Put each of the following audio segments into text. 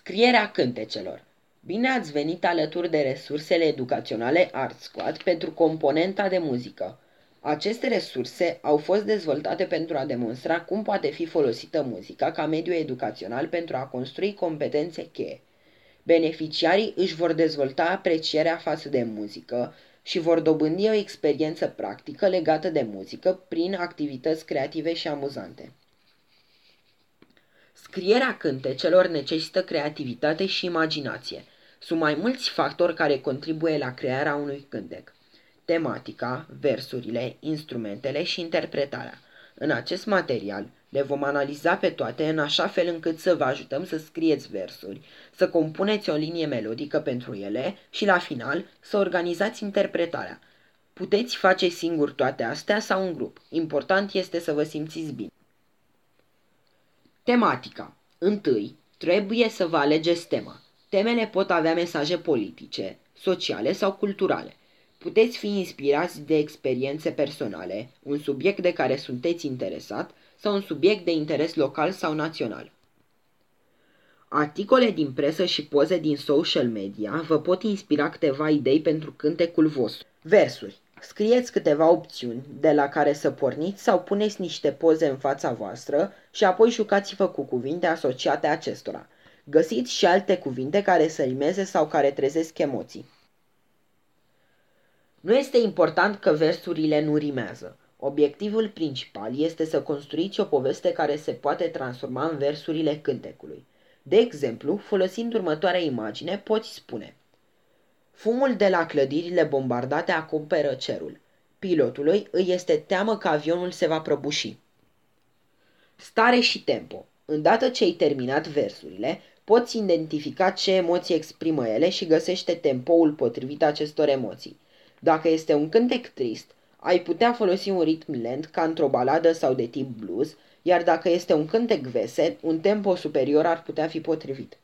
Scrierea cântecelor. Bine ați venit alături de resursele educaționale ArtSquad pentru componenta de muzică. Aceste resurse au fost dezvoltate pentru a demonstra cum poate fi folosită muzica ca mediu educațional pentru a construi competențe cheie. Beneficiarii își vor dezvolta aprecierea față de muzică și vor dobândi o experiență practică legată de muzică prin activități creative și amuzante. Scrierea cântecelor necesită creativitate și imaginație. Sunt mai mulți factori care contribuie la crearea unui cântec: tematica, versurile, instrumentele și interpretarea. În acest material le vom analiza pe toate în așa fel încât să vă ajutăm să scrieți versuri, să compuneți o linie melodică pentru ele și, la final, să organizați interpretarea. Puteți face singur toate astea sau în grup. Important este să vă simțiți bine. Tematica. Întâi, trebuie să vă alegeți tema. Temele pot avea mesaje politice, sociale sau culturale. Puteți fi inspirați de experiențe personale, un subiect de care sunteți interesat sau un subiect de interes local sau național. Articole din presă și poze din social media vă pot inspira câteva idei pentru cântecul vostru. Versuri. Scrieți câteva opțiuni de la care să porniți sau puneți niște poze în fața voastră și apoi jucați-vă cu cuvinte asociate acestora. Găsiți și alte cuvinte care să rimeze sau care trezesc emoții. Nu este important că versurile nu rimează. Obiectivul principal este să construiți o poveste care se poate transforma în versurile cântecului. De exemplu, folosind următoarea imagine, poți spune: fumul de la clădirile bombardate acoperă cerul. Pilotului îi este teamă că avionul se va prăbuși. Stare și tempo. Îndată ce ai terminat versurile, poți identifica ce emoții exprimă ele și găsește tempoul potrivit acestor emoții. Dacă este un cântec trist, ai putea folosi un ritm lent ca într-o baladă sau de tip blues, iar dacă este un cântec vesel, un tempo superior ar putea fi potrivit.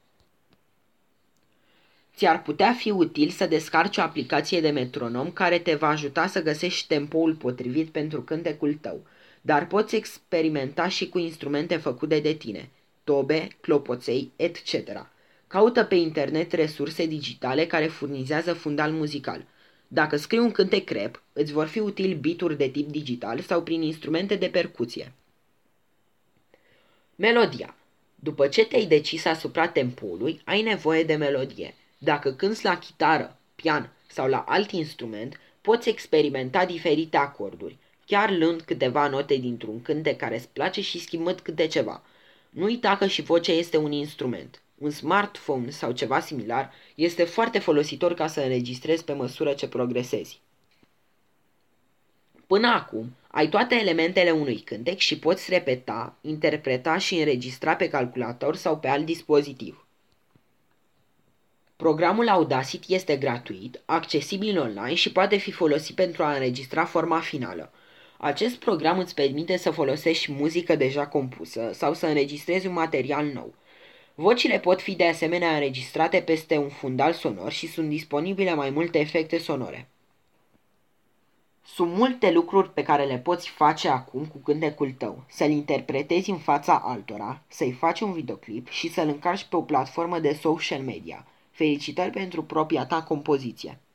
Ți-ar putea fi util să descarci o aplicație de metronom care te va ajuta să găsești tempoul potrivit pentru cântecul tău, dar poți experimenta și cu instrumente făcute de tine, tobe, clopoței, etc. Caută pe internet resurse digitale care furnizează fundal muzical. Dacă scrii un cântec rap, îți vor fi utili beat-uri de tip digital sau prin instrumente de percuție. Melodia. După ce te-ai decis asupra tempoului, ai nevoie de melodie. Dacă cânți la chitară, pian sau la alt instrument, poți experimenta diferite acorduri, chiar luând câteva note dintr-un cântec care îți place și schimbând câte ceva. Nu uita că și vocea este un instrument. Un smartphone sau ceva similar este foarte folositor ca să înregistrezi pe măsură ce progresezi. Până acum, ai toate elementele unui cântec și poți repeta, interpreta și înregistra pe calculator sau pe alt dispozitiv. Programul Audacity este gratuit, accesibil online și poate fi folosit pentru a înregistra forma finală. Acest program îți permite să folosești muzică deja compusă sau să înregistrezi un material nou. Vocile pot fi de asemenea înregistrate peste un fundal sonor și sunt disponibile mai multe efecte sonore. Sunt multe lucruri pe care le poți face acum cu cântecul tău: să-l interpretezi în fața altora, să-i faci un videoclip și să-l încarci pe o platformă de social media. Felicitări pentru propria ta compoziție!